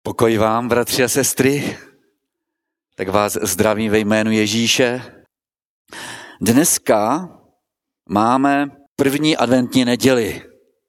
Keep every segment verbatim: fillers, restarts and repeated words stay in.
Pokoj vám, bratři a sestry, tak vás zdravím ve jménu Ježíše. Dneska máme první adventní neděli.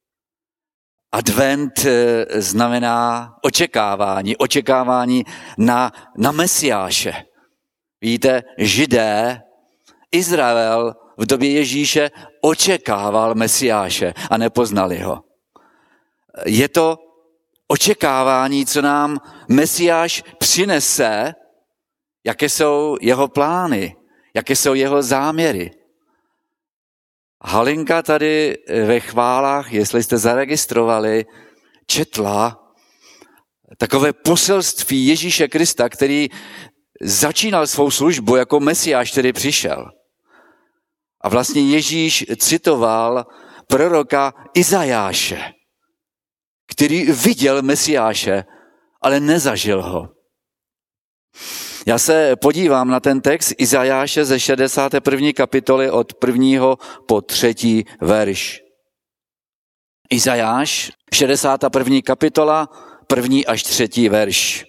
Advent znamená očekávání, očekávání na, na Mesiáše. Víte, Židé, Izrael v době Ježíše očekával Mesiáše a nepoznali ho. Je to očekávání, co nám Mesiáš přinese, jaké jsou jeho plány, jaké jsou jeho záměry. Halinka tady ve chválách, jestli jste zaregistrovali, četla takové poselství Ježíše Krista, který začínal svou službu jako Mesiáš, který přišel. A vlastně Ježíš citoval proroka Izajáše, který viděl Mesiáše, ale nezažil ho. Já se podívám na ten text Izajáše ze šedesáté první kapitoly od prvního po třetí verš. Izajáš, šedesátá první kapitola, první až třetí verš.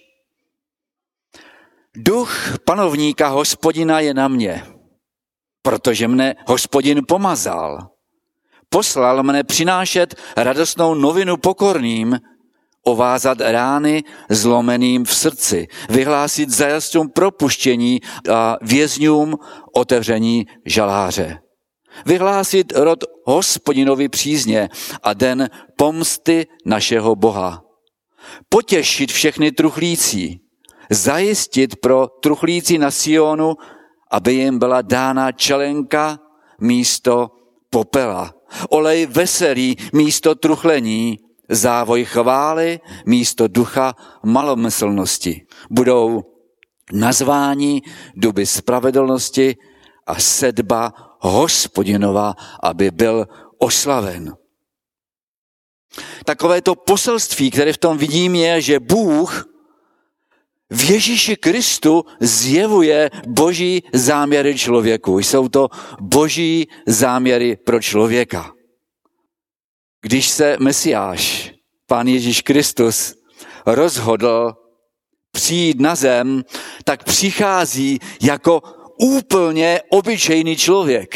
Duch panovníka Hospodina je na mě, protože mne Hospodin pomazal. Poslal mne přinášet radostnou novinu pokorným, ovázat rány zlomeným v srdci, vyhlásit zajatcům propuštění a vězňům otevření žaláře. Vyhlásit rod Hospodinovi přízně a den pomsty našeho Boha. Potěšit všechny truchlící, zajistit pro truchlící na Sionu, aby jim byla dána čelenka místo popela, olej veselý místo truchlení, závoj chvály místo ducha malomyslnosti. Budou nazváni doby spravedlnosti a sedba Hospodinova, aby byl oslaven. Takové to poselství, které v tom vidím, je, že Bůh v Ježíši Kristu zjevuje boží záměry člověku. Jsou to boží záměry pro člověka. Když se Mesiáš, Pán Ježíš Kristus, rozhodl přijít na zem, tak přichází jako úplně obyčejný člověk.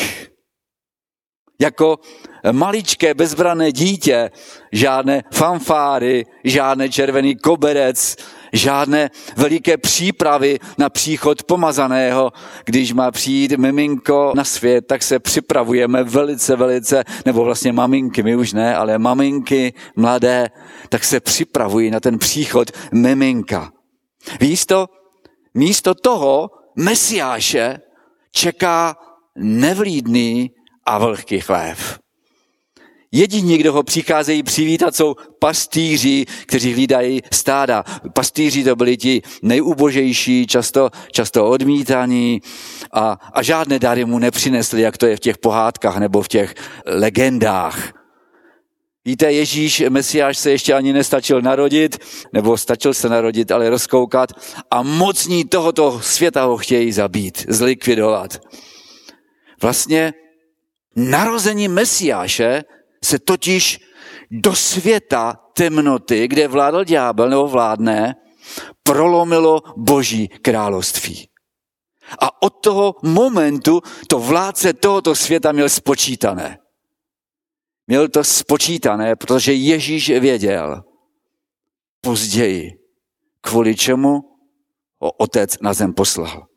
Jako maličké bezbranné dítě, žádné fanfáry, žádný červený koberec, žádné veliké přípravy na příchod pomazaného. Když má přijít miminko na svět, tak se připravujeme velice, velice, nebo vlastně maminky, my už ne, ale maminky mladé, tak se připravují na ten příchod miminka. Místo, místo toho Mesiáše čeká nevlídný a vlhký chlév. Jediní, kdo ho přicházejí přivítat, jsou pastýři, kteří hlídají stáda. Pastýři to byli ti nejubožejší, často, často odmítaní a, a žádné dary mu nepřinesli, jak to je v těch pohádkách nebo v těch legendách. Víte, Ježíš, Mesiáš se ještě ani nestačil narodit, nebo stačil se narodit, ale rozkoukat a mocní tohoto světa ho chtějí zabít, zlikvidovat. Vlastně narození Mesiáše se totiž do světa temnoty, kde vládl ďábel nebo vládne, prolomilo boží království. A od toho momentu to vládce tohoto světa měl spočítané. Měl to spočítané, protože Ježíš věděl později, kvůli čemu ho otec na zem poslal.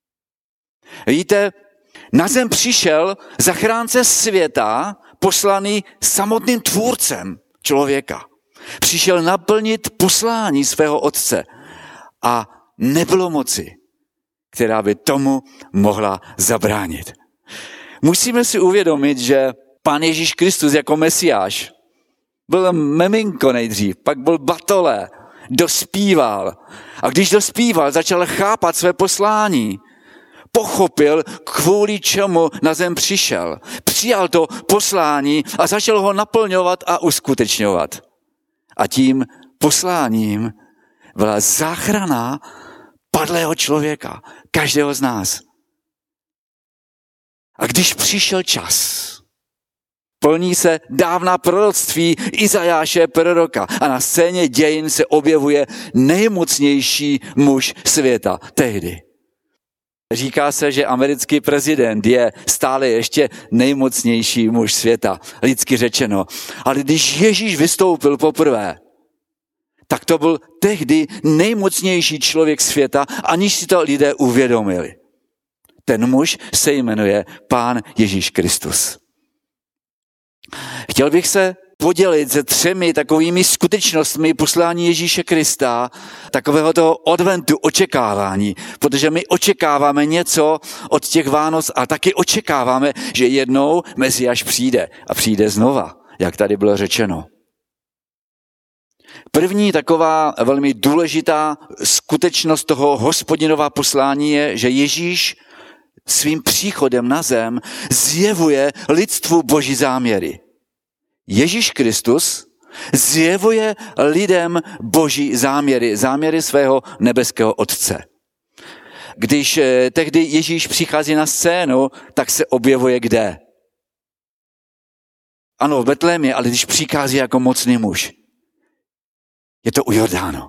Víte, na zem přišel zachránce světa, poslaný samotným tvůrcem člověka. Přišel naplnit poslání svého otce a nebylo moci, která by tomu mohla zabránit. Musíme si uvědomit, že Pán Ježíš Kristus jako Mesiáš byl miminko nejdřív, pak byl batole, dospíval. A když dospíval, začal chápat své poslání. Pochopil, kvůli čemu na zem přišel. Přijal to poslání a začal ho naplňovat a uskutečňovat. A tím posláním byla záchrana padlého člověka, každého z nás. A když přišel čas, Plní se dávná proroctví Izajáše proroka a na scéně dějin se objevuje nejmocnější muž světa tehdy. Říká se, že americký prezident je stále ještě nejmocnější muž světa, lidsky řečeno. Ale když Ježíš vystoupil poprvé, tak to byl tehdy nejmocnější člověk světa, aniž si to lidé uvědomili. Ten muž se jmenuje Pán Ježíš Kristus. Chtěl bych se podělit se třemi takovými skutečnostmi poslání Ježíše Krista, takového toho adventu, očekávání, protože my očekáváme něco od těch Vánoc a taky očekáváme, že jednou Mesiáš přijde a přijde znova, jak tady bylo řečeno. První taková velmi důležitá skutečnost toho Hospodinova poslání je, že Ježíš svým příchodem na zem zjevuje lidstvu Boží záměry. Ježíš Kristus zjevuje lidem Boží záměry, záměry svého nebeského Otce. Když tehdy Ježíš přichází na scénu, tak se objevuje kde? Ano, v Betlémě, ale když přichází jako mocný muž. Je to u Jordánu.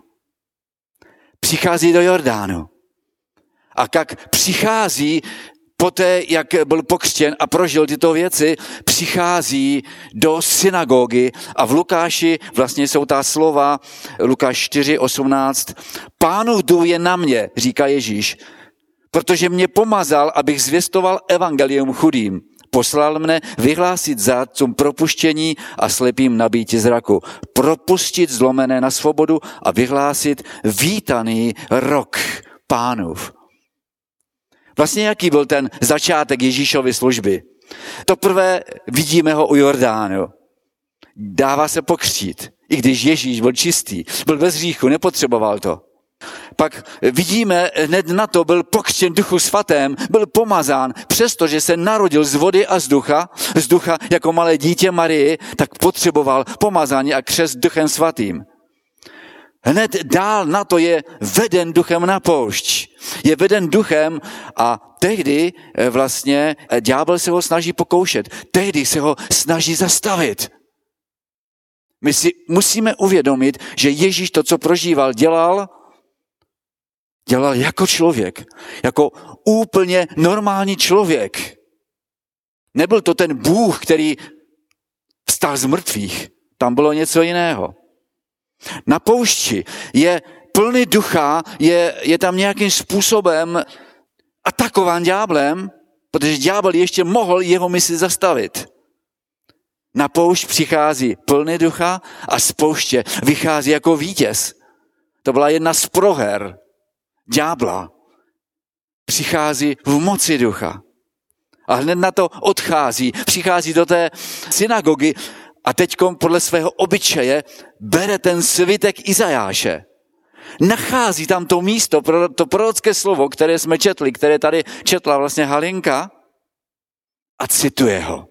Přichází do Jordánu. A jak přichází poté, jak byl pokřtěn a prožil tyto věci, přichází do synagogy a v Lukáši vlastně jsou ta slova, Lukáš čtyři osmnáct, Pánův duch je na mě, říká Ježíš, protože mě pomazal, abych zvěstoval evangelium chudým. Poslal mne vyhlásit zátcům propuštění a slepým nabýti zraku, propustit zlomené na svobodu a vyhlásit vítaný rok Pánův. Vlastně jaký byl ten začátek Ježíšovy služby? To prvé vidíme ho u Jordánu. Dává se pokřtít, i když Ježíš byl čistý, byl bez hříchu, nepotřeboval to. Pak vidíme, hned na to byl pokřtěn Duchu Svatém, byl pomazán, přestože se narodil z vody a z ducha, z ducha jako malé dítě Marii, tak potřeboval pomazání a křest Duchem Svatým. Hned dál na to je veden duchem na poušť. Je veden duchem a tehdy vlastně ďábel se ho snaží pokoušet. Tehdy se ho snaží zastavit. My si musíme uvědomit, že Ježíš to, co prožíval, dělal, dělal jako člověk. Jako úplně normální člověk. Nebyl to ten Bůh, který vstal z mrtvých. Tam bylo něco jiného. Na poušti je plný ducha, je, je tam nějakým způsobem atakován ďáblem, protože ďábel ještě mohl jeho misi zastavit. Na poušť přichází plný ducha a z pouště vychází jako vítěz. To byla jedna z proher ďábla. Přichází v moci ducha. A hned na to odchází, přichází do té synagogy a teďkom podle svého obyčeje bere ten svitek Izajáše. Nachází tam to místo, to prorocké slovo, které jsme četli, které tady četla vlastně Halinka a cituje ho.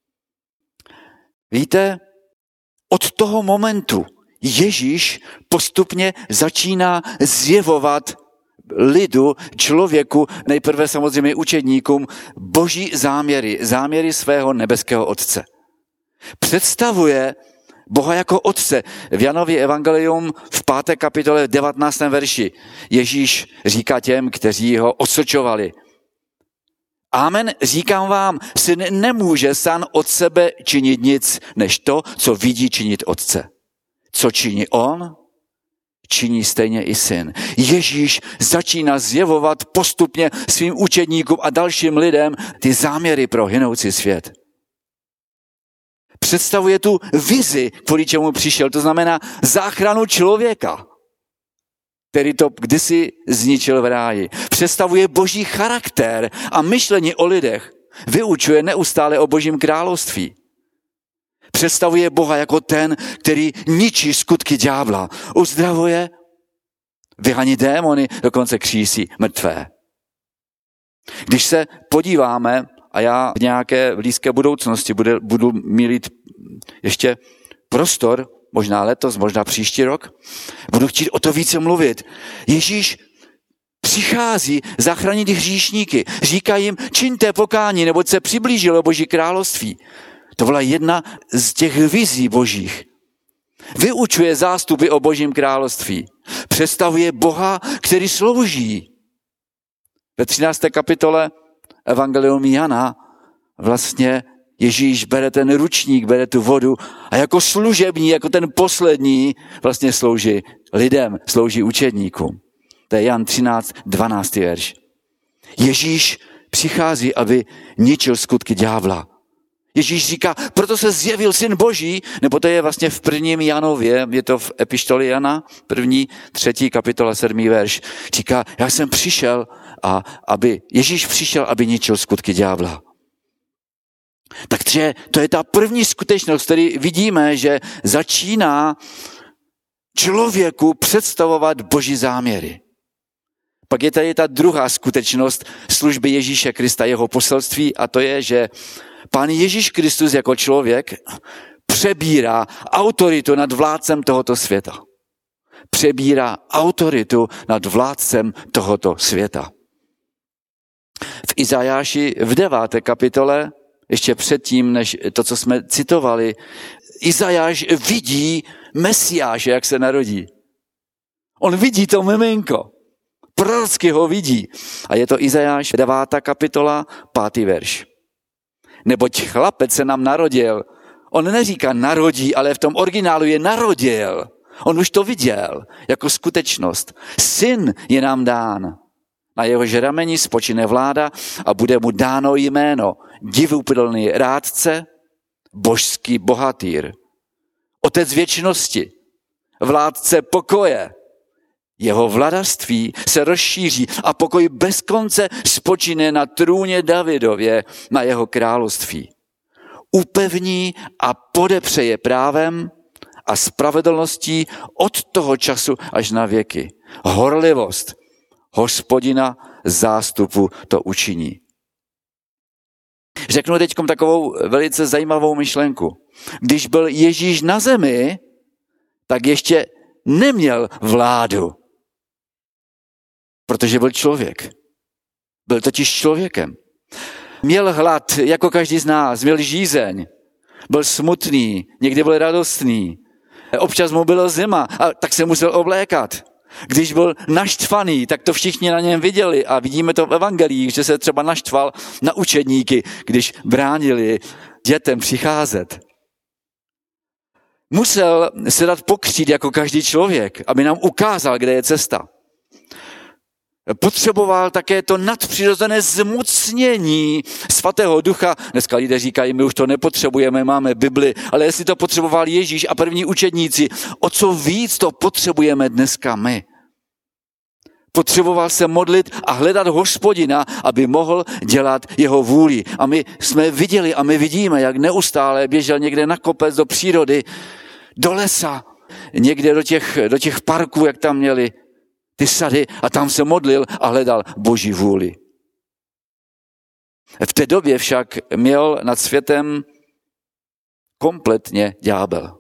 Víte, od toho momentu Ježíš postupně začíná zjevovat lidu, člověku, nejprve samozřejmě učedníkům, boží záměry, záměry svého nebeského Otce. Představuje Boha jako Otce. V Janově evangelium v páté kapitole devatenáctém verši Ježíš říká těm, kteří ho osočovali. Amen, říkám vám, syn nemůže sám od sebe činit nic, než to, co vidí činit Otce. Co činí on, činí stejně i syn. Ježíš začíná zjevovat postupně svým učedníkům a dalším lidem ty záměry pro hynoucí svět. Představuje tu vizi, kvůli čemu přišel, to znamená záchranu člověka, který to kdysi zničil v ráji. Představuje boží charakter a myšlení o lidech. Vyučuje neustále o božím království. Představuje Boha jako ten, který ničí skutky ďábla. Uzdravuje, vyhání démony, dokonce křísí mrtvé. Když se podíváme, a já v nějaké blízké budoucnosti bude, budu mít ještě prostor, možná letos, možná příští rok, budu chtít o to více mluvit. Ježíš přichází zachránit hříšníky. Říká jim, čiňte pokání, neboť se přiblížilo Boží království. To byla jedna z těch vizí božích. Vyučuje zástupy o Božím království. Představuje Boha, který slouží. Ve třinácté kapitole Evangelium Jana vlastně Ježíš bere ten ručník, bere tu vodu a jako služební, jako ten poslední vlastně slouží lidem, slouží učedníkům. To je Jan třináct, dvanáctý verš. Ježíš přichází, aby ničil skutky ďábla. Ježíš říká, proto se zjevil Syn Boží, nebo to je vlastně v prvním Janově, je to v epištoli Jana, první, třetí kapitola, sedmý verš. Říká, já jsem přišel, a aby Ježíš přišel, aby ničil skutky ďábla. Takže to je ta první skutečnost, který vidíme, že začíná člověku představovat Boží záměry. Pak je tady ta druhá skutečnost služby Ježíše Krista, jeho poselství, a to je, že Pán Ježíš Kristus jako člověk přebírá autoritu nad vládcem tohoto světa. Přebírá autoritu nad vládcem tohoto světa. V Izajáši v deváté kapitole, ještě předtím, než to, co jsme citovali, Izajáš vidí Mesiáše, jak se narodí. On vidí to miminko. Prorocky ho vidí. A je to Izajáš devátá kapitola, pátý verš. Neboť chlapec se nám narodil. On neříká narodí, ale v tom originálu je narodil. On už to viděl jako skutečnost. Syn je nám dán. Na jehož rameni spočine vláda a bude mu dáno jméno divuplný rádce, božský bohatýr, otec věčnosti, vládce pokoje. Jeho vladarství se rozšíří a pokoj bez konce spočine na trůně Davidově, na jeho království. Upevní a podepřeje právem a spravedlností od toho času až na věky. Horlivost Hospodina zástupu to učiní. Řeknu teď takovou velice zajímavou myšlenku. Když byl Ježíš na zemi, tak ještě neměl vládu, protože byl člověk. Byl totiž člověkem. Měl hlad, jako každý z nás, měl žízeň, byl smutný, někdy byl radostný, občas mu bylo zima, a tak se musel oblékat. Když byl naštvaný, tak to všichni na něm viděli a vidíme to v evangelích, že se třeba naštval na učedníky, když bránili dětem přicházet. Musel se dát pokřtít jako každý člověk, aby nám ukázal, kde je cesta. Potřeboval také to nadpřirozené zmocnění Svatého Ducha. Dneska lidé říkají, my už to nepotřebujeme, máme Bibli, ale jestli to potřeboval Ježíš a první učedníci, o co víc to potřebujeme dneska my. Potřeboval se modlit a hledat Hospodina, aby mohl dělat jeho vůli. A my jsme viděli a my vidíme, jak neustále běžel někde na kopec do přírody, do lesa, někde do těch, do těch parků, jak tam měli ty sady, a tam se modlil a hledal Boží vůli. V té době však měl nad světem kompletně ďábel.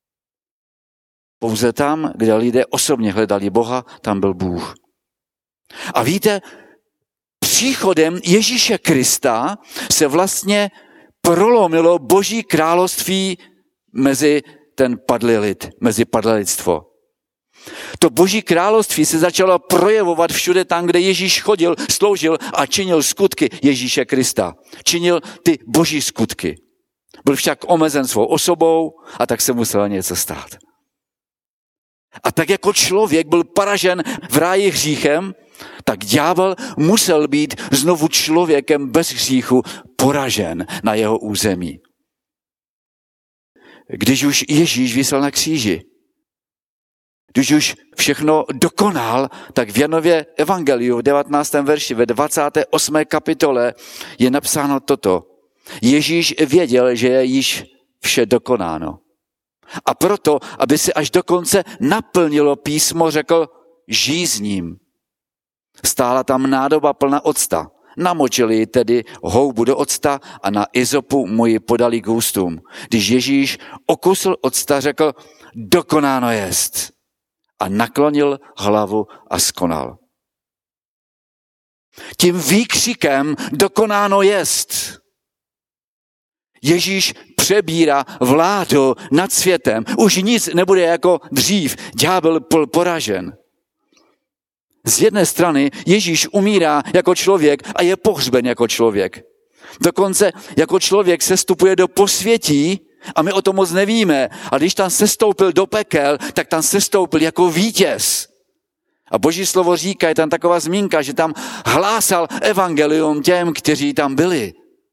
Pouze tam, kde lidé osobně hledali Boha, tam byl Bůh. A víte, příchodem Ježíše Krista se vlastně prolomilo Boží království mezi ten padlý lid, mezi padlé lidstvo. To Boží království se začalo projevovat všude tam, kde Ježíš chodil, sloužil a činil skutky Ježíše Krista. Činil ty Boží skutky. Byl však omezen svou osobou a tak se muselo něco stát. A tak jako člověk byl poražen v ráji hříchem, tak ďábel musel být znovu člověkem bez hříchu poražen na jeho území. Když už Ježíš visel na kříži, když už všechno dokonal, tak v Janově evangeliu v devatenáctém verši ve dvacáté osmé kapitole je napsáno toto. Ježíš věděl, že je již vše dokonáno. A proto, aby se až do konce naplnilo písmo, řekl, žízním. Stála tam nádoba plná octa. Namočili ji tedy houbu do octa a na izopu mu ji podali k ústům. Když Ježíš okusil octa, řekl, dokonáno jest. A naklonil hlavu a skonal. Tím výkřikem dokonáno jest Ježíš přebírá vládu nad světem. Už nic nebude jako dřív. Ďábel byl poražen. Z jedné strany Ježíš umírá jako člověk a je pohřben jako člověk. Dokonce jako člověk sestupuje do posvětí a my o tom moc nevíme. A když tam sestoupil do pekel, tak tam sestoupil jako vítěz. A Boží slovo říká, je tam taková zmínka, že tam hlásal evangelium těm, kteří tam byli.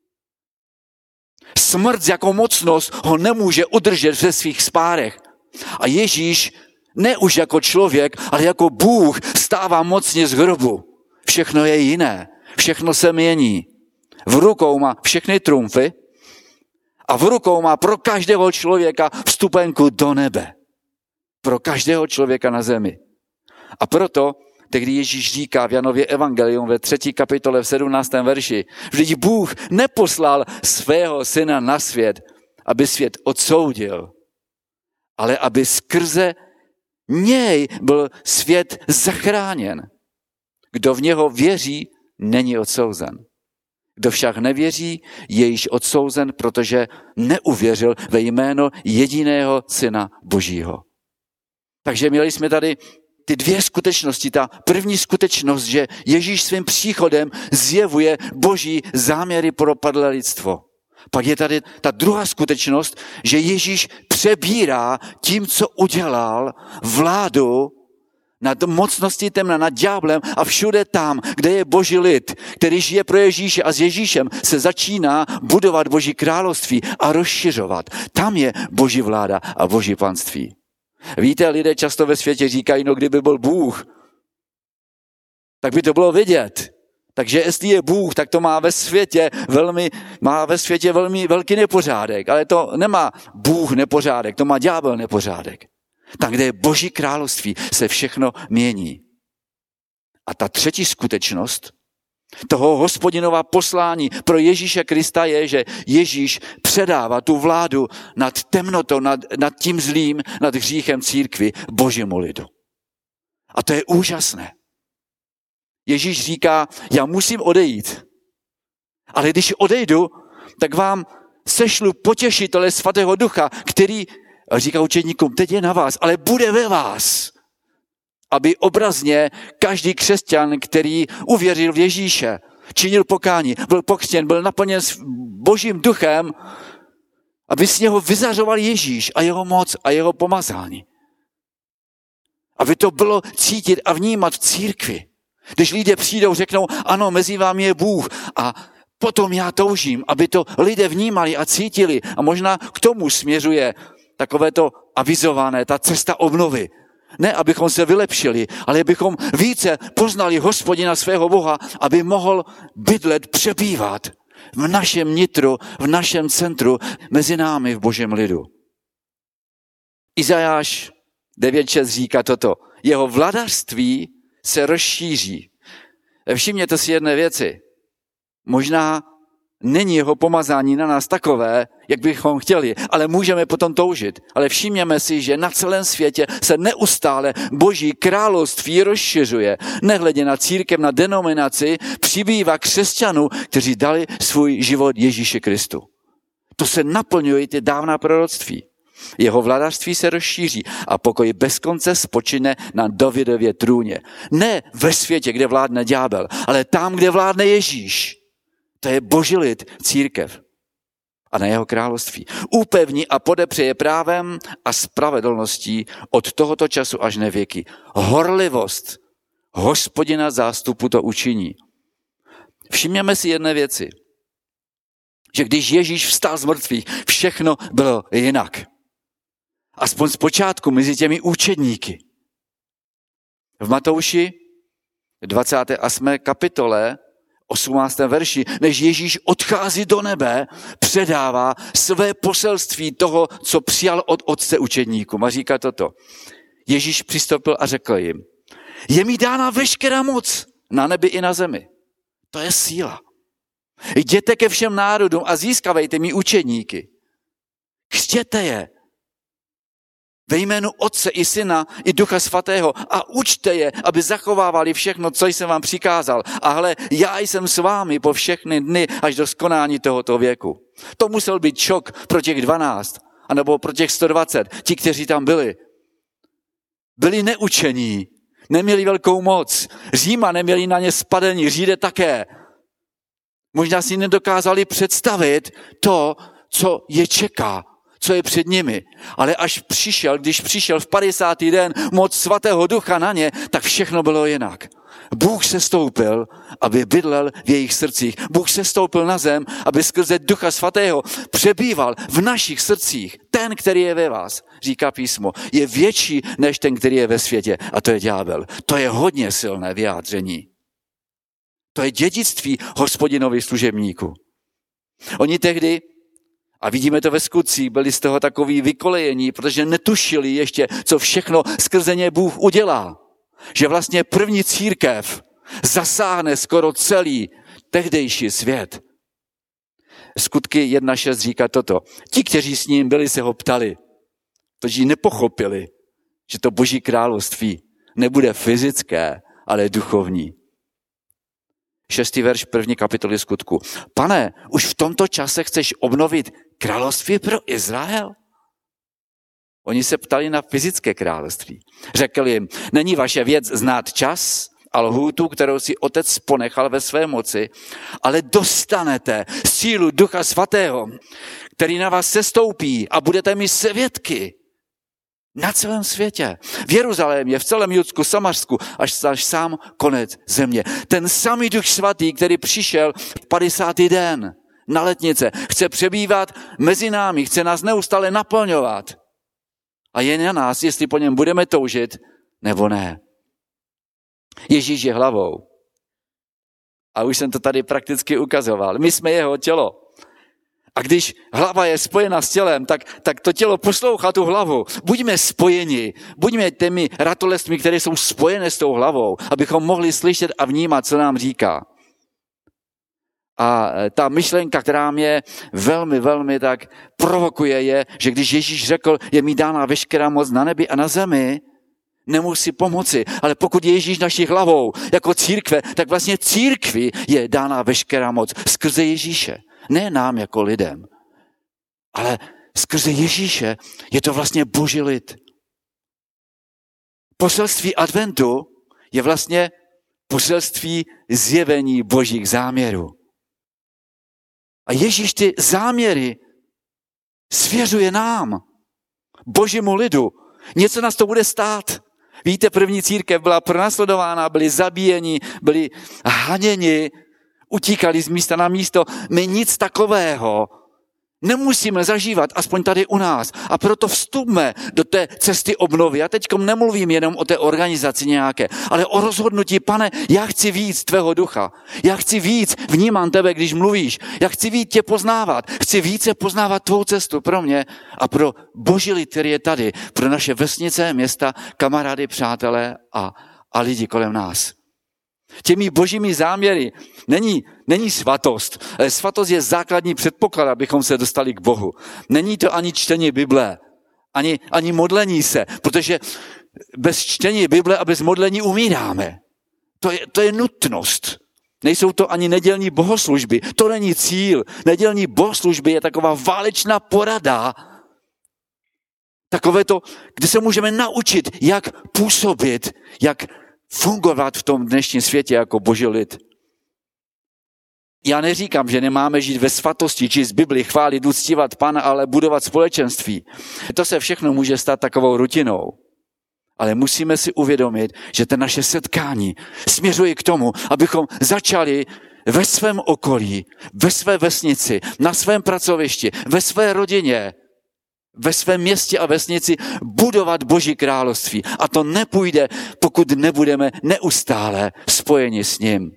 Smrt jako mocnost ho nemůže udržet ve svých spárech. A Ježíš ne už jako člověk, ale jako Bůh stává mocně z hrobu. Všechno je jiné, všechno se mění. V rukou má všechny trumfy a v rukou má pro každého člověka vstupenku do nebe. Pro každého člověka na zemi. A proto, tehdy Ježíš říká v Janově evangelium ve třetí kapitole v sedmnáctém verši, vždyť Bůh neposlal svého syna na svět, aby svět odsoudil, ale aby skrze něj byl svět zachráněn. Kdo v něho věří, není odsouzen. Kdo však nevěří, je již odsouzen, protože neuvěřil ve jméno jediného syna Božího. Takže měli jsme tady ty dvě skutečnosti. Ta první skutečnost, že Ježíš svým příchodem zjevuje Boží záměry pro padlé lidstvo. Pak je tady ta druhá skutečnost, že Ježíš přebírá tím, co udělal, vládu nad mocností temna, nad ďáblem a všude tam, kde je Boží lid, který žije pro Ježíše a s Ježíšem se začíná budovat Boží království a rozšiřovat. Tam je Boží vláda a Boží panství. Víte, lidé často ve světě říkají, no kdyby byl Bůh, tak by to bylo vidět. Takže jestli je Bůh, tak to má ve světě velmi, má ve světě velmi velký nepořádek. Ale to nemá Bůh nepořádek, to má ďábel nepořádek. Tam, kde je Boží království, se všechno mění. A ta třetí skutečnost toho Hospodinova poslání pro Ježíše Krista je, že Ježíš předává tu vládu nad temnotou, nad, nad tím zlým, nad hříchem církvi Božímu lidu. A to je úžasné. Ježíš říká, já musím odejít, ale když odejdu, tak vám sešlu potěšitele svatého ducha, který, říká učedníkům, teď je na vás, ale bude ve vás. Aby obrazně každý křesťan, který uvěřil v Ježíše, činil pokání, byl pokřtěn, byl naplněn Božím duchem, aby z něho vyzařoval Ježíš a jeho moc a jeho pomazání. Aby to bylo cítit a vnímat v církvi. Když lidé přijdou, řeknou, ano, mezi vámi je Bůh a potom já toužím, aby to lidé vnímali a cítili a možná k tomu směřuje takové to avizované, ta cesta obnovy. Ne, abychom se vylepšili, ale abychom více poznali Hospodina svého Boha, aby mohl bydlet, přebývat v našem nitru, v našem centru, mezi námi v Božím lidu. Izajáš devět šest říká toto. Jeho vladařství se rozšíří. Všimněte si jedné věci. Možná není jeho pomazání na nás takové, jak bychom chtěli, ale můžeme potom toužit. Ale všimněme si, že na celém světě se neustále Boží království rozšiřuje. Nehledě na církev, na denominaci, přibývá křesťanů, kteří dali svůj život Ježíši Kristu. To se naplňuje ty dávná proroctví. Jeho vladařství se rozšíří a pokoj bez konce spočine na Davidově trůně. Ne ve světě, kde vládne ďábel, ale tam, kde vládne Ježíš. To je Boží lid, církev a na jeho království. Upevní a podepřeje právem a spravedlností od tohoto času až na věky. Horlivost Hospodina zástupu to učiní. Všimněme si jedné věci, že když Ježíš vstal z mrtvých, všechno bylo jinak. Aspoň zpočátku mezi těmi učedníky. V Matouši dvacáté osmé kapitole osmnáctém verši, než Ježíš odchází do nebe, předává své poselství toho, co přijal od otce učedníkům. A říká toto. Ježíš přistoupil a řekl jim, je mi dána veškerá moc na nebi i na zemi. To je síla. Jděte ke všem národům a získavejte mi učedníky. Křtěte je ve jménu Otce i Syna i Ducha Svatého a učte je, aby zachovávali všechno, co jsem vám přikázal. A hle, já jsem s vámi po všechny dny až do skonání tohoto věku. To musel být šok pro těch dvanáct, anebo pro těch sto dvacet, ti, kteří tam byli. Byli neučení, neměli velkou moc. Říma neměli na ně spadení, Židé také. Možná si nedokázali představit to, co je čeká, co je před nimi. Ale až přišel, když přišel v padesátý den moc svatého ducha na ně, tak všechno bylo jinak. Bůh se stoupil, aby bydlel v jejich srdcích. Bůh se stoupil na zem, aby skrze Ducha svatého přebýval v našich srdcích. Ten, který je ve vás, říká písmo, je větší než ten, který je ve světě. A to je ďábel. To je hodně silné vyjádření. To je dědictví Hospodinovi služebníku. Oni tehdy, a vidíme to ve skutcích, byli z toho takový vykolejení, protože netušili ještě, co všechno skrze ně Bůh udělá. Že vlastně první církev zasáhne skoro celý tehdejší svět. Skutky jedna šest říká toto. Ti, kteří s ním byli, se ho ptali, protože nepochopili, že to Boží království nebude fyzické, ale duchovní. Šestý verš první kapitoly Skutku. Pane, už v tomto čase chceš obnovit království pro Izrael? Oni se ptali na fyzické království. Řekl jim, není vaše věc znát čas a lhůtu, kterou si otec ponechal ve své moci, ale dostanete sílu Ducha svatého, který na vás sestoupí a budete mi svědky na celém světě. V Jeruzalémě, v celém Judsku, Samařsku, až, až sám konec země. Ten samý Duch svatý, který přišel v padesátý den na letnice, chce přebývat mezi námi, chce nás neustále naplňovat. A je na nás, jestli po něm budeme toužit, nebo ne. Ježíš je hlavou. A už jsem to tady prakticky ukazoval. My jsme jeho tělo. A když hlava je spojena s tělem, tak, tak to tělo poslouchá tu hlavu. Buďme spojeni, buďme těmi ratolestmi, které jsou spojené s tou hlavou, abychom mohli slyšet a vnímat, co nám říká. A ta myšlenka, která mě velmi, velmi tak provokuje, je, že když Ježíš řekl, je mi dána veškerá moc na nebi a na zemi, nemusí pomoci. Ale pokud je Ježíš naší hlavou jako církve, tak vlastně církvi je dána veškerá moc skrze Ježíše. Ne nám jako lidem, ale skrze Ježíše je to vlastně Boží lid. Poselství adventu je vlastně poselství zjevení Božích záměrů. A Ježíš ty záměry svěřuje nám, Božímu lidu. Něco nás to bude stát. Víte, první církev byla pronásledována, byli zabíjeni, byli haněni, utíkali z místa na místo. My nic takového nemusíme zažívat, aspoň tady u nás. A proto vstupme do té cesty obnovy. Já teď nemluvím jenom o té organizaci nějaké, ale o rozhodnutí, Pane, já chci víc tvého ducha. Já chci víc, vnímám tebe, když mluvíš. Já chci víc tě poznávat. Chci více poznávat tvou cestu pro mě a pro Boží lid, který je tady, pro naše vesnice, města, kamarády, přátelé a, a lidi kolem nás. Těmi božími záměry není, není svatost. Svatost je základní předpoklad, abychom se dostali k Bohu. Není to ani čtení Bible, ani, ani modlení se, protože bez čtení Bible a bez modlení umíráme. To je, to je nutnost. Nejsou to ani nedělní bohoslužby. To není cíl. Nedělní bohoslužby je taková válečná porada, takové to, kde se můžeme naučit, jak působit, jak fungovat v tom dnešním světě jako Boží lid. Já neříkám, že nemáme žít ve svatosti, či z Bibli chválit, uctívat Pana, ale budovat společenství. To se všechno může stát takovou rutinou. Ale musíme si uvědomit, že to naše setkání směřuje k tomu, abychom začali ve svém okolí, ve své vesnici, na svém pracovišti, ve své rodině, ve svém městě a vesnici budovat Boží království. A to nepůjde, pokud nebudeme neustále spojeni s ním.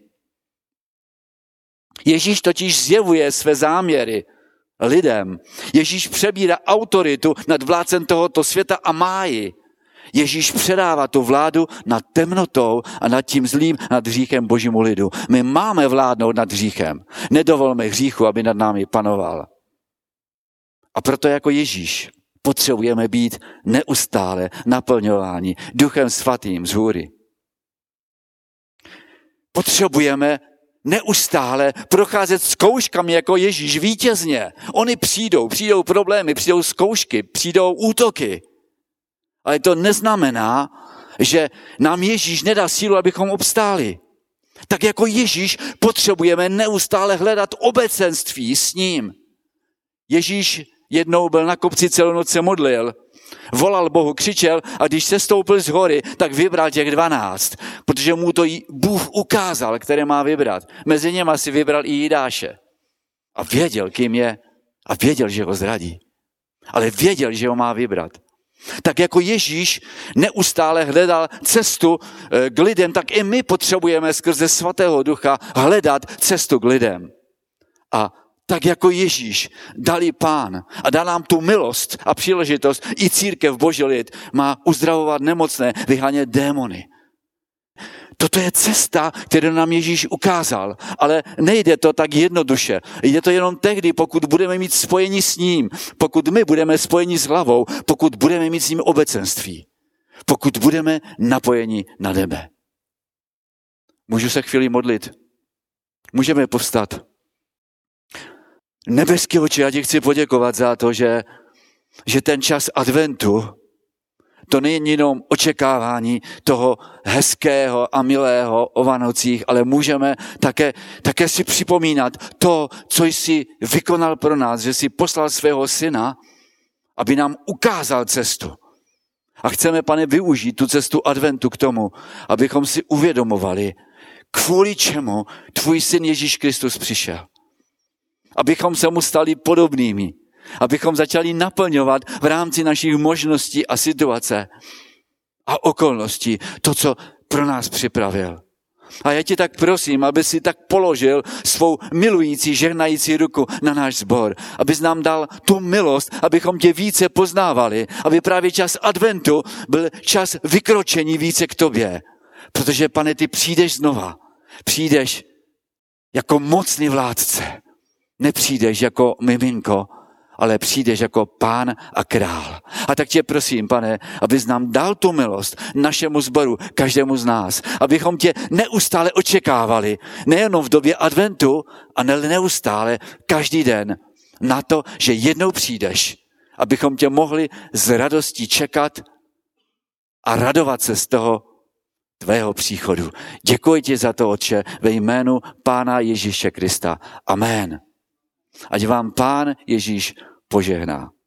Ježíš totiž zjevuje své záměry lidem. Ježíš přebírá autoritu nad vládcem tohoto světa a má ji. Ježíš předává tu vládu nad temnotou a nad tím zlým, nad hříchem Božímu lidu. My máme vládnout nad hříchem. Nedovolme hříchu, aby nad námi panoval. A proto jako Ježíš potřebujeme být neustále naplňováni Duchem svatým z hůry. Potřebujeme neustále procházet zkouškami jako Ježíš vítězně. Oni přijdou, přijdou problémy, přijdou zkoušky, přijdou útoky. Ale to neznamená, že nám Ježíš nedá sílu, abychom obstáli. Tak jako Ježíš potřebujeme neustále hledat obecenství s ním. Ježíš jednou byl na kopci celou noc se modlil, volal Bohu, křičel a když se stoupil z hory, tak vybral těch dvanáct, protože mu to Bůh ukázal, které má vybrat. Mezi něma si vybral i Jidáše. A věděl, kým je a věděl, že ho zradí. Ale věděl, že ho má vybrat. Tak jako Ježíš neustále hledal cestu k lidem, tak i my potřebujeme skrze Svatého Ducha hledat cestu k lidem. A tak jako Ježíš dali Pán a dal nám tu milost a příležitost, i církev Boží lid má uzdravovat nemocné, vyhánět démony. Toto je cesta, kterou nám Ježíš ukázal, ale nejde to tak jednoduše. Jde to jenom tehdy, pokud budeme mít spojení s ním, pokud my budeme spojeni s hlavou, pokud budeme mít s ním obecenství, pokud budeme napojeni na nebe. Můžu se chvíli modlit? Můžeme povstat. Nebeský Otče, já ti chci poděkovat za to, že, že ten čas adventu, to není jenom očekávání toho hezkého a milého o Vánocích, ale můžeme také, také si připomínat to, co jsi vykonal pro nás, že jsi poslal svého syna, aby nám ukázal cestu. A chceme, Pane, využít tu cestu adventu k tomu, abychom si uvědomovali, kvůli čemu tvůj syn Ježíš Kristus přišel. Abychom se mu stali podobnými. Abychom začali naplňovat v rámci našich možností a situace a okolností to, co pro nás připravil. A já tě tak prosím, aby si tak položil svou milující, žehnající ruku na náš sbor. Abys nám dal tu milost, abychom tě více poznávali. Aby právě čas adventu byl čas vykročení více k tobě. Protože, Pane, ty přijdeš znova. Přijdeš jako mocný vládce. Nepřijdeš jako miminko, ale přijdeš jako Pán a král. A tak tě prosím, Pane, abys nám dal tu milost našemu sboru, každému z nás, abychom tě neustále očekávali, nejenom v době adventu, ale neustále, každý den, na to, že jednou přijdeš, abychom tě mohli s radostí čekat a radovat se z toho tvého příchodu. Děkuji ti za to, Otče, ve jménu Pána Ježíše Krista. Amen. Ať vám Pán Ježíš požehná.